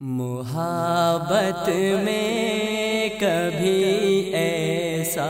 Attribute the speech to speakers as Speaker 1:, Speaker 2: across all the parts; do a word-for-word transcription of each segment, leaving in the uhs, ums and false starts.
Speaker 1: محبت میں کبھی ایسا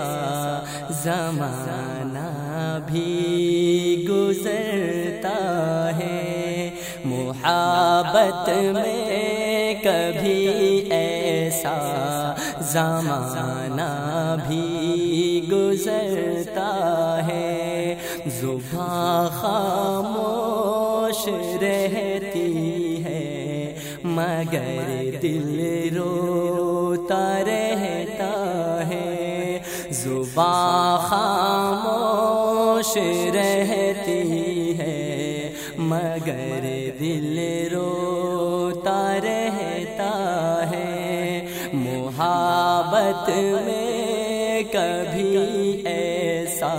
Speaker 1: زمانہ بھی گزرتا ہے، محبت میں کبھی ایسا زمانہ بھی گزرتا ہے، زباں خاموش رہتی ہے مگر دل روتا رہتا ہے، زباں خاموش رہتی ہے مگر دل روتا رہتا ہے، محبت میں کبھی ایسا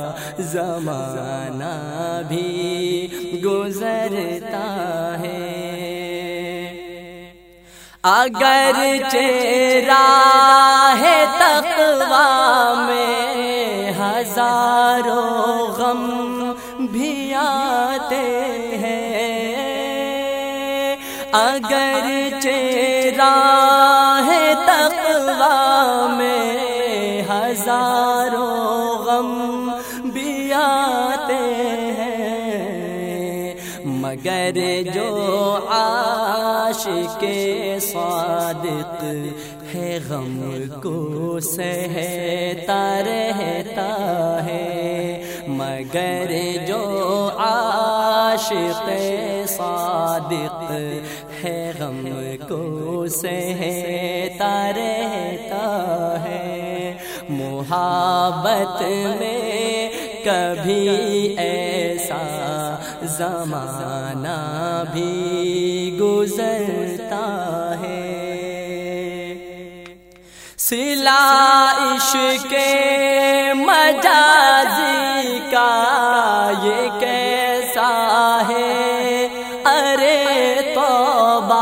Speaker 1: زمانہ بھی گزرتا ہے، اگر راہ تقویٰ میں ہزاروں غم بھی آتے ہیں، اگر راہ تقویٰ میں ہزاروں غم بھی آتے ہیں، مگر جو عاشق صادق ہے غم کو سہتا رہتا ہے، مگر جو عاشق صادق ہے غم کو سہتا رہتا ہے، محبت میں کبھی ایسا زمانہ بھی گزرتا ہے، صلہ عشق مجازی کا یہ کیسا ہے، ارے توبہ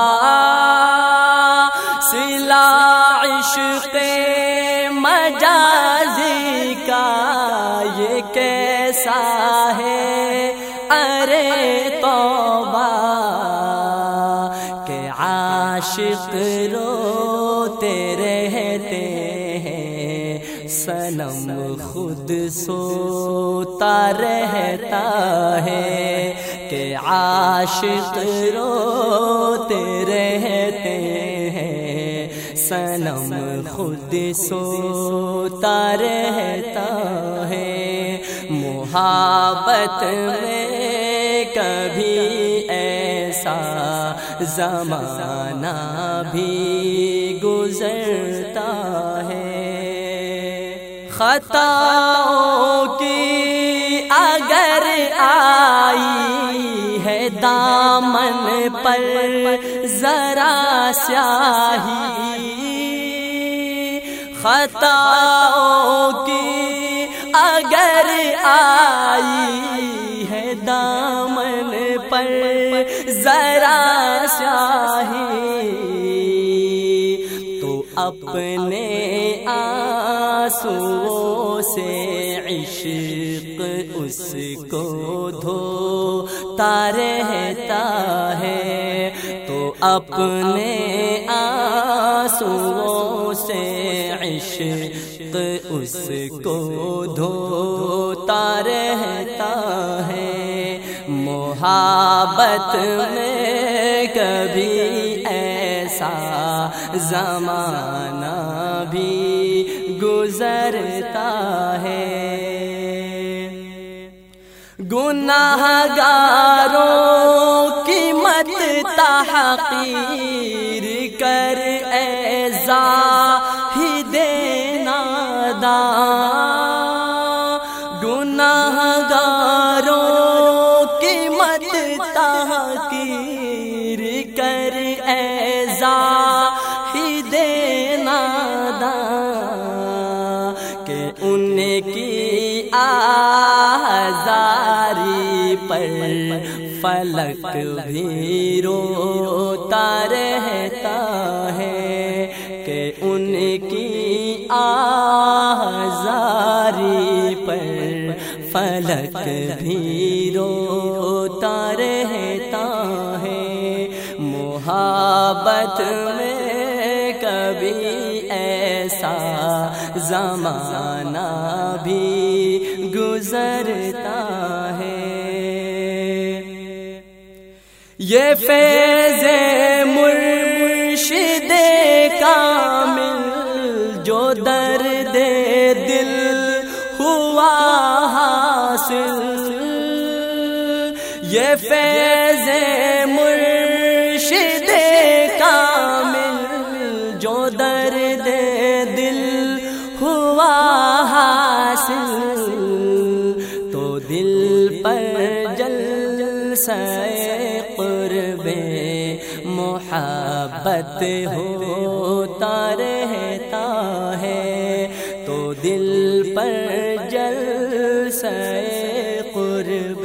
Speaker 1: صلہ عشق مجازی کا یہ کیسا ہے، ارے توبہ کہ عاشق روتے رہتے ہیں، صنم خود سوتا رہتا ہے، کہ عاشق روتے رہتے ہیں، صنم خود سوتا رہتا ہے، محبت میں کبھی ایسا زمانہ بھی گزرتا ہے، خطاؤں کی اگر آئی ہے دامن پر ذرا سیاہی، خطاؤں کی اگر آئی ہے دامن پر ذرا سیاہی، تو اپنے آنسوؤں سے عشق اس کو دھوتا رہتا ہے، تو اپنے آنسوؤں سے عشق اس کو دھوتا رہتا ہے، محبت میں کبھی ایسا زمانہ بھی گزرتا ہے، گناہگاروں کی مت تحقیر کر اے زاہد ناداں، گناہگاروں کی مت تحقیر کر اے زاہد ناداں، کہ ان کی آزاری پر فلک بھی روتا رہتا ہے، کہ ان کی آزاری پر فلک بھی روتا رہتا ہے، محبت محبت میں کبھی ایسا زمانہ بھی گزرتا ہے۔ یہ فیض مرشد کامل جو درد دل ہوا حاصل، یہ فیض مرشد کامل جو درد دل ہوا حاصل، تو دل پر جلسہ قرب محبت ہوتا رہتا ہے، تو دل پر جلسہ قرب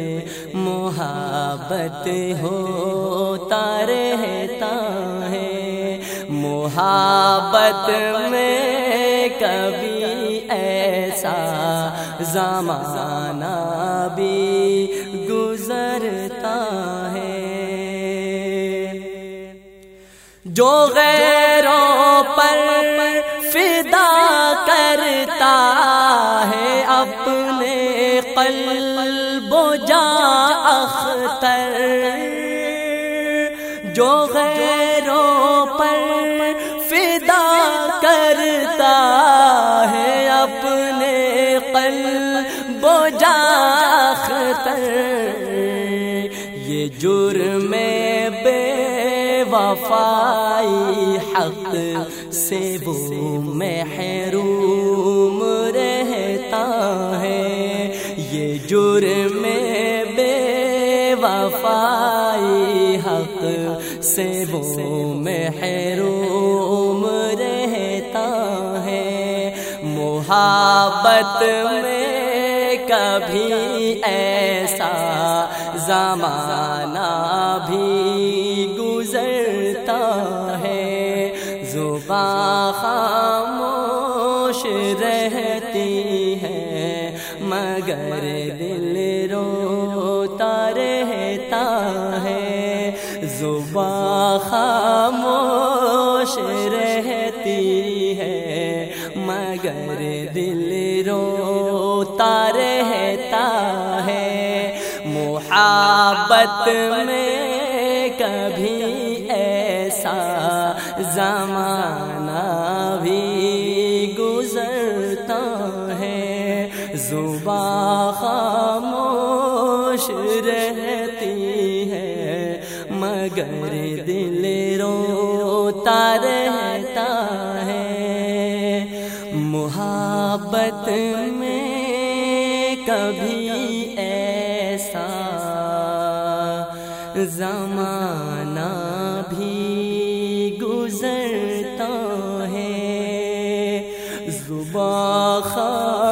Speaker 1: محبت ہوتا رہتا ہے۔ محبت میں کبھی ایسا زمانہ بھی گزرتا ہے جو غیروں پر فدا کرتا ہے اپنے قلب و جاں اختر، جو غیروں پر فدا کرتا ہے اپنے قلب و جاں اختر، یہ جرم بے وفائی حق سے وہ محروم رہتا ہے، یہ جرم بے وفائی حق سے وہ محروم رہتا ہے۔ محبت میں کبھی ایسا زمانہ بھی گزرتا ہے، زباں خاموش رہتی ہے مگر دل روتا رہتا ہے، زباں خاموش رہتی ہے مگر دل روتا رہتا ہے۔ محبت میں کبھی ایسا زمانہ بھی گزرتا ہے، زباں خاموش رہتی ہے مگر دل روتا رہتا ہے۔ محبت میں کبھی ایسا زمانہ بھی گزرتا ہے، زباں